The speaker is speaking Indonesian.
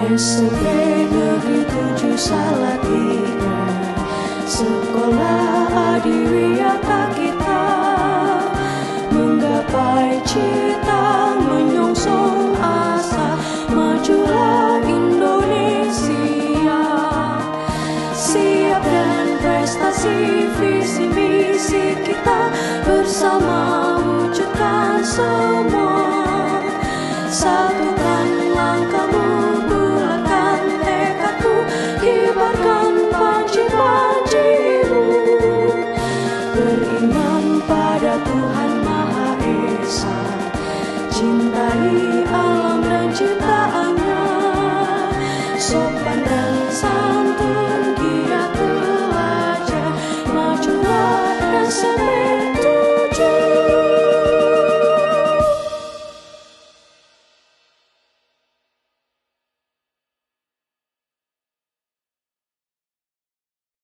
SMP Negeri 7 Salatiga, sekolah adiwiyata kita, menggapai cita, menyongsong asa, majulah Indonesia. Siap dan prestasi, visi misi kita, bersama wujudkan semua. Satu